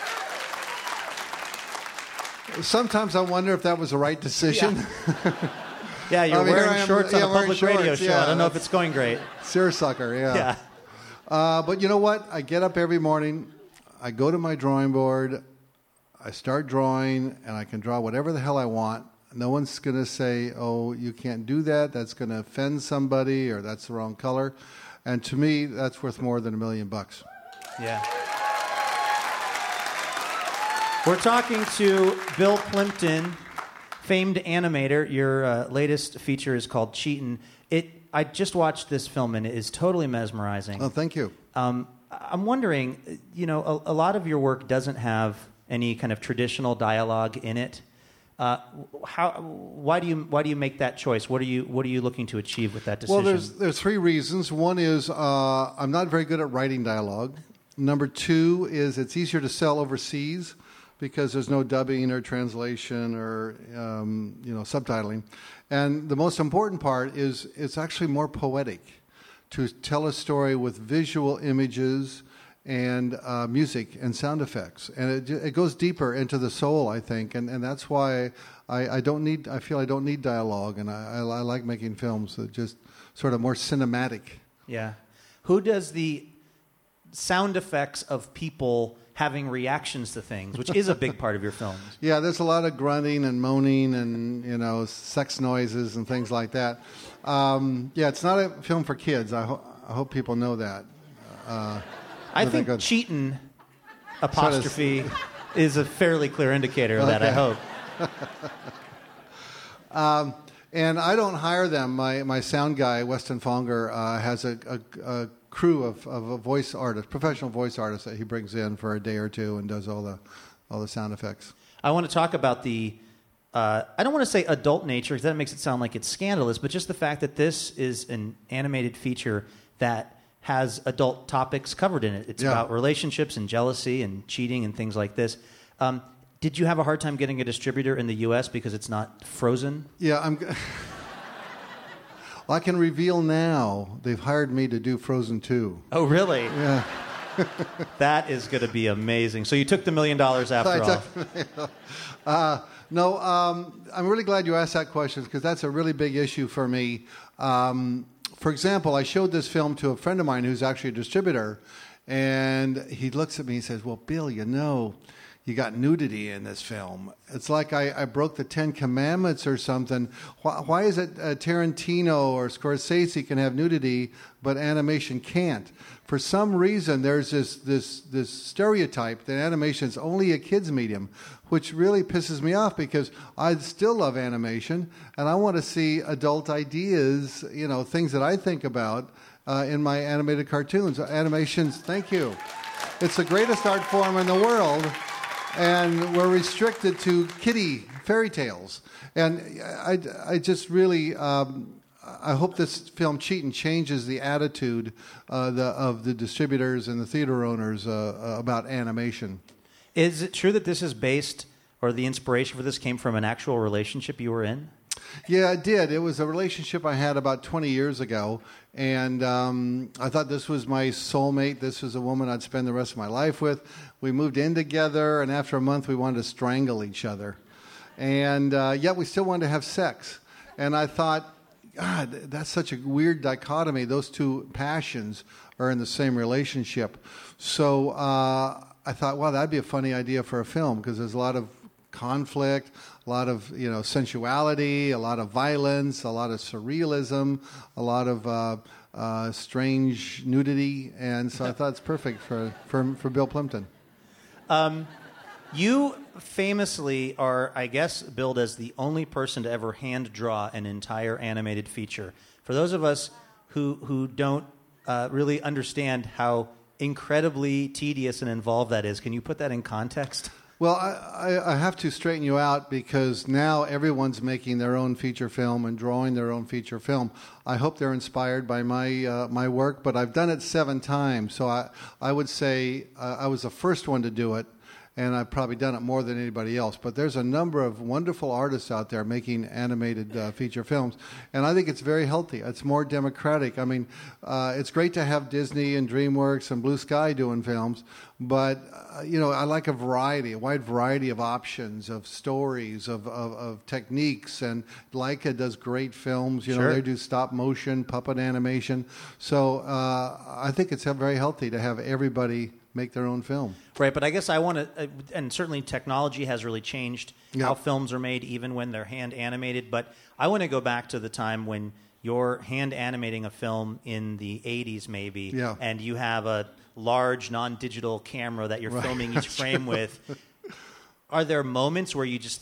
Sometimes I wonder if that was the right decision. Yeah, yeah you're I mean, wearing shorts on yeah, a public shorts, radio show. Yeah, I don't know if it's going great. Seersucker, yeah. Yeah. Uh, but you know what? I get up every morning. I go to my drawing board. I start drawing, and I can draw whatever the hell I want. No one's going to say, oh, you can't do that. That's going to offend somebody, or that's the wrong color. And to me, that's worth more than a million bucks. Yeah. We're talking to Bill Plympton, famed animator. Your uh, latest feature is called Cheatin'. It. I just watched this film, and it is totally mesmerizing. Oh, thank you. Um, I'm wondering, you know, a, a lot of your work doesn't have any kind of traditional dialogue in it. Uh, how? Why do you? Why do you make that choice? What are you? What are you looking to achieve with that decision? Well, there's there's three reasons. One is uh, I'm not very good at writing dialogue. Number two is it's easier to sell overseas because there's no dubbing or translation or um, you know subtitling. And the most important part is it's actually more poetic to tell a story with visual images and uh, music and sound effects. And it, it goes deeper into the soul, I think. And, and that's why I, I don't need, I feel I don't need dialogue. And I, I, I like making films that just sort of more cinematic. Yeah. Who does the sound effects of people having reactions to things, which is a big part of your films? Yeah, there's a lot of grunting and moaning and, you know, sex noises and things like that. Um, yeah, it's not a film for kids. I, ho- I hope people know that. Uh, I think cheatin' apostrophe is a fairly clear indicator of that, I hope. um, and I don't hire them. My my sound guy, Weston Fonger, uh, has a, a, a crew of, of a voice artist, professional voice artists that he brings in for a day or two and does all the all the sound effects. I want to talk about the, uh, I don't want to say adult nature because that makes it sound like it's scandalous, but just the fact that this is an animated feature that has adult topics covered in it. It's yeah. about relationships and jealousy and cheating and things like this. Um, did you have a hard time getting a distributor in the U S because it's not Frozen? Yeah, I'm... Well, I can reveal now they've hired me to do Frozen two. Oh, really? Yeah. That is going to be amazing. So you took the million dollars after all. uh, no, um, I'm really glad you asked that question because that's a really big issue for me. Um, for example, I showed this film to a friend of mine who's actually a distributor, and he looks at me and says, well, Bill, you know, you got nudity in this film. It's like I, I broke the Ten Commandments or something. Why, why is it uh, Tarantino or Scorsese can have nudity, but animation can't? For some reason, there's this this this stereotype that animation is only a kids' medium, which really pisses me off because I still love animation and I want to see adult ideas, you know, things that I think about uh, in my animated cartoons. Animations, thank you. It's the greatest art form in the world. And we're restricted to kiddie fairy tales. And I, I just really, um, I hope this film Cheatin' changes the attitude uh, the, of the distributors and the theater owners uh, about animation. Is it true that this is based, or the inspiration for this came from an actual relationship you were in? Yeah, it did. It was a relationship I had about twenty years ago, and um, I thought this was my soulmate. This was a woman I'd spend the rest of my life with. We moved in together, and after a month, we wanted to strangle each other. And uh, yet we still wanted to have sex. And I thought, God, that's such a weird dichotomy. Those two passions are in the same relationship. So uh, I thought, well, that'd be a funny idea for a film, because there's a lot of conflict, a lot of you know sensuality, a lot of violence, a lot of surrealism, a lot of uh, uh, strange nudity, and so I thought it's perfect for for, for Bill Plympton. Um, you famously are, I guess, billed as the only person to ever hand draw an entire animated feature. For those of us who who don't uh, really understand how incredibly tedious and involved that is, can you put that in context? Well, I, I, I have to straighten you out because now everyone's making their own feature film and drawing their own feature film. I hope they're inspired by my uh, my work, but I've done it seven times, so I I would say uh, I was the first one to do it, and I've probably done it more than anybody else. But there's a number of wonderful artists out there making animated uh, feature films, and I think it's very healthy. It's more democratic. I mean, uh, it's great to have Disney and DreamWorks and Blue Sky doing films, but uh, you know, I like a variety, a wide variety of options, of stories, of, of, of techniques, and Laika does great films. You know, Sure. they do stop motion, puppet animation. So uh, I think it's very healthy to have everybody make their own film. Right, but I guess I want to, uh, and certainly technology has really changed Yeah. how films are made, even when they're hand animated. But I want to go back to the time when you're hand animating a film in the eighties, maybe, Yeah. and you have a large non-digital camera that you're Right. filming each frame with. Are there moments where you just think,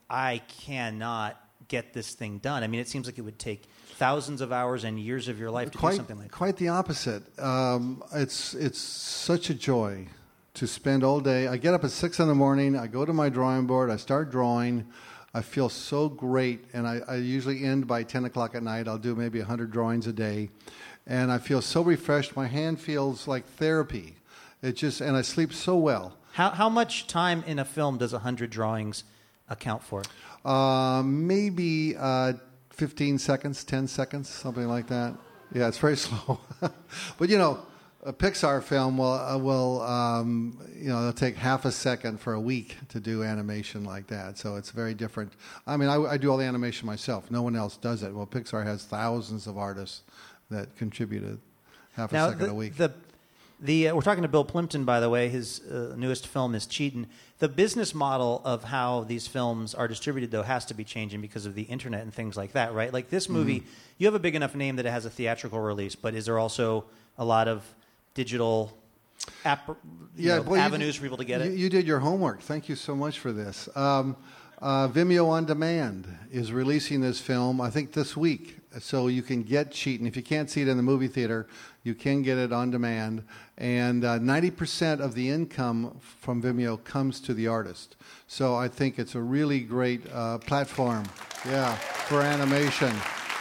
I cannot get this thing done. I mean, it seems like it would take thousands of hours and years of your life to quite, do something like that. Quite the opposite. Um, it's it's such a joy to spend all day. I get up at six in the morning. I go to my drawing board. I start drawing. I feel so great, and I, I usually end by ten o'clock at night. I'll do maybe one hundred drawings a day, and I feel so refreshed. My hand feels like therapy. It just, and I sleep so well. How how much time in a film does one hundred drawings account for? Uh, maybe uh, fifteen seconds, ten seconds, something like that. Yeah, it's very slow. But, you know, a Pixar film will, uh, will um, you know, it'll take half a second for a week to do animation like that. So it's very different. I mean, I, I do all the animation myself. No one else does it. Well, Pixar has thousands of artists that contributed half now, a second the, a week. The, the, uh, we're talking to Bill Plimpton, by the way. His uh, newest film is Cheatin'. The business model of how these films are distributed, though, has to be changing because of the internet and things like that, right? Like this movie, mm-hmm. you have a big enough name that it has a theatrical release, but is there also a lot of digital app, yeah, know, well, avenues you, for people to get you, it? You did your homework. Thank you so much for this. Um, uh, Vimeo On Demand is releasing this film, I think, this week. So you can get Cheatin'. If you can't see it in the movie theater, you can get it on demand. And uh, ninety percent of the income from Vimeo comes to the artist. So I think it's a really great uh, platform, yeah, for animation.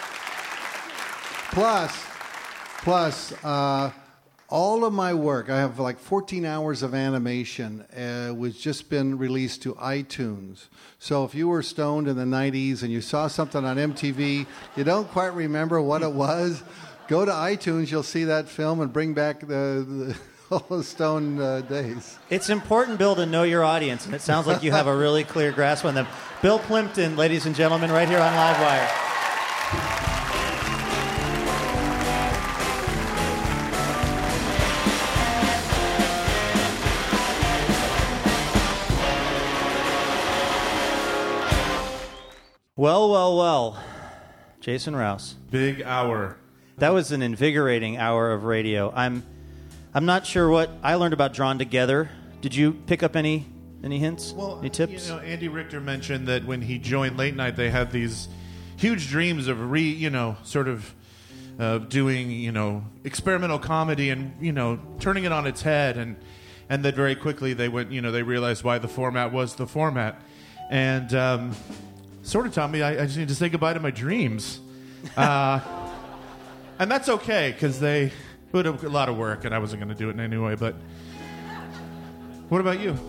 Plus, plus, uh, all of my work, I have like fourteen hours of animation, uh, was just been released to iTunes. So if you were stoned in the nineties and you saw something on M T V, you don't quite remember what it was, go to iTunes, you'll see that film and bring back the, the all the stone uh, days. It's important, Bill, to know your audience, and it sounds like you have a really clear grasp on them. Bill Plimpton, ladies and gentlemen, right here on Livewire. Well, well, well. Jason Rouse. Big hour. That was an invigorating hour of radio. I'm I'm not sure what I learned about Drawn Together. Did you pick up any any hints? Well, any tips? You know, Andy Richter mentioned that when he joined Late Night, they had these huge dreams of re, you know, sort of uh, doing, you know, experimental comedy and, you know, turning it on its head, and and that very quickly they went, you know, they realized why the format was the format, and um, sort of taught me I, I just need to say goodbye to my dreams. Uh, and that's okay, because they put a lot of work, and I wasn't going to do it anyway. But what about you?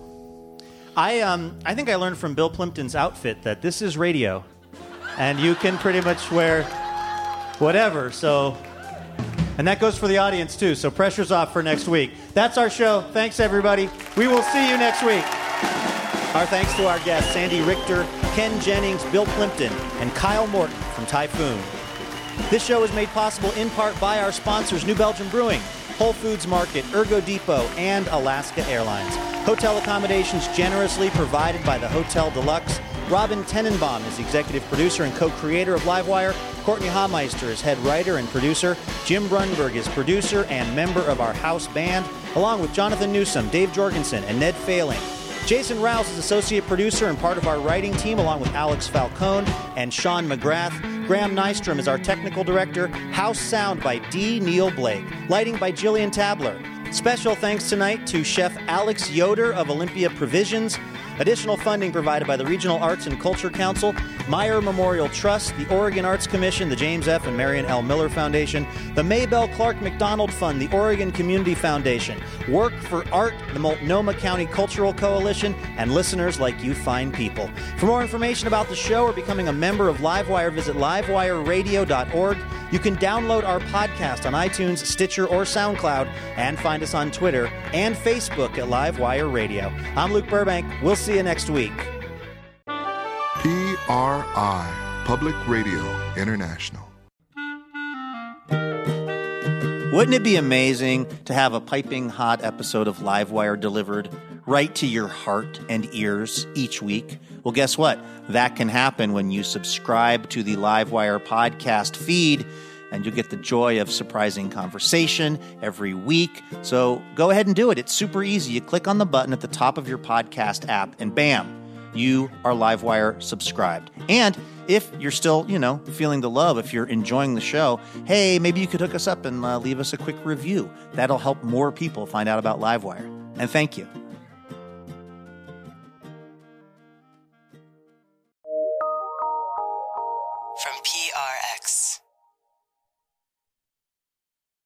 I um I think I learned from Bill Plimpton's outfit that this is radio, and you can pretty much wear whatever. So, and that goes for the audience too. So pressure's off for next week. That's our show. Thanks everybody. We will see you next week. Our thanks to our guests, Andy Richter, Ken Jennings, Bill Plimpton, and Kyle Morton from Typhoon. This show is made possible in part by our sponsors, New Belgium Brewing, Whole Foods Market, Ergo Depot, and Alaska Airlines. Hotel accommodations generously provided by the Hotel Deluxe. Robin Tenenbaum is the executive producer and co-creator of Livewire. Courtney Hameister is head writer and producer. Jim Brunberg is producer and member of our house band, along with Jonathan Newsom, Dave Jorgensen, and Ned Failing. Jason Rouse is associate producer and part of our writing team, along with Alex Falcone and Sean McGrath. Graham Nystrom is our technical director. House sound by D. Neil Blake. Lighting by Jillian Tabler. Special thanks tonight to Chef Alex Yoder of Olympia Provisions. Additional funding provided by the Regional Arts and Culture Council, Meyer Memorial Trust, the Oregon Arts Commission, the James F. and Marion L. Miller Foundation, the Maybelle Clark McDonald Fund, the Oregon Community Foundation, Work for Art, the Multnomah County Cultural Coalition, and listeners like you fine people. For more information about the show or becoming a member of Livewire, visit livewire radio dot org. You can download our podcast on iTunes, Stitcher, or SoundCloud, and find us on Twitter and Facebook at Livewire Radio. I'm Luke Burbank. We'll see you next week. P R I, Public Radio International. Wouldn't it be amazing to have a piping hot episode of Livewire delivered right to your heart and ears each week? Well, guess what? That can happen when you subscribe to the Livewire podcast feed, and you'll get the joy of surprising conversation every week. So go ahead and do it. It's super easy. You click on the button at the top of your podcast app, and bam, you are Livewire subscribed. And if you're still, you know, feeling the love, if you're enjoying the show, hey, maybe you could hook us up and uh, leave us a quick review. That'll help more people find out about Livewire. And thank you.